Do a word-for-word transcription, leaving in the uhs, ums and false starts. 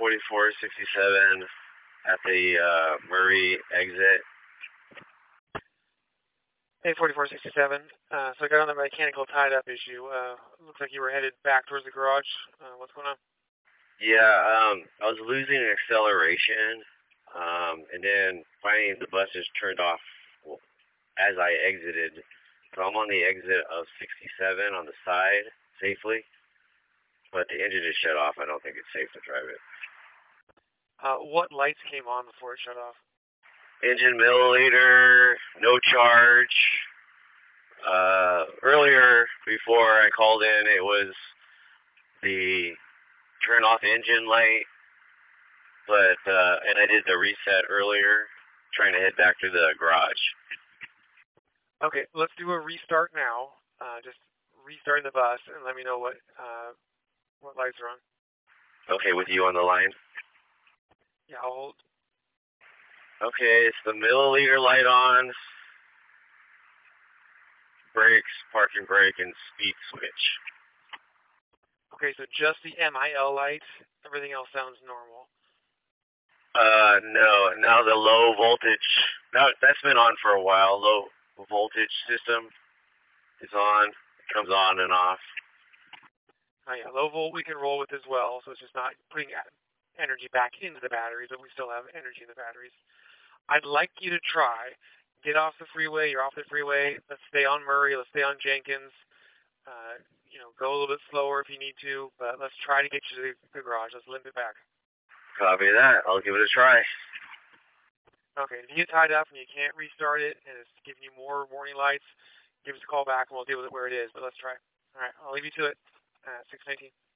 forty-four sixty-seven at the uh, Murray exit. A forty-four sixty-seven. Uh, so I got on the mechanical tied-up issue. Uh, looks like you were headed back towards the garage. Uh, what's going on? Yeah, um, I was losing acceleration, um, and then finally the bus just turned off as I exited. So I'm on the exit of sixty-seven on the side safely, but the engine is shut off. I don't think it's safe to drive it. Uh, what lights came on before it shut off? Engine milliliter, no charge. Uh, earlier, before I called in, it was the turn off engine light, but, uh, and I did the reset earlier, trying to head back to the garage. Okay, let's do a restart now. Uh, just restarting the bus and let me know what, uh, what lights are on. Okay, with you on the line? Yeah, I'll hold. Okay, it's the milliliter light on, brakes, parking brake, and speed switch. Okay, so just the M I L light, everything else sounds normal. Uh, no, now the low voltage, now that's been on for a while, low voltage system is on, it comes on and off. Oh yeah, low volt we can roll with as well, so it's just not putting energy back into the batteries, but we still have energy in the batteries. I'd like you to try, get off the freeway, you're off the freeway, let's stay on Murray, let's stay on Jenkins, uh, you know, go a little bit slower if you need to, but let's try to get you to the, the garage, let's limp it back. Copy that, I'll give it a try. Okay, if you get tied up and you can't restart it, and it's giving you more warning lights, give us a call back and we'll deal with it where it is, but let's try. Alright, I'll leave you to it at six nineteen.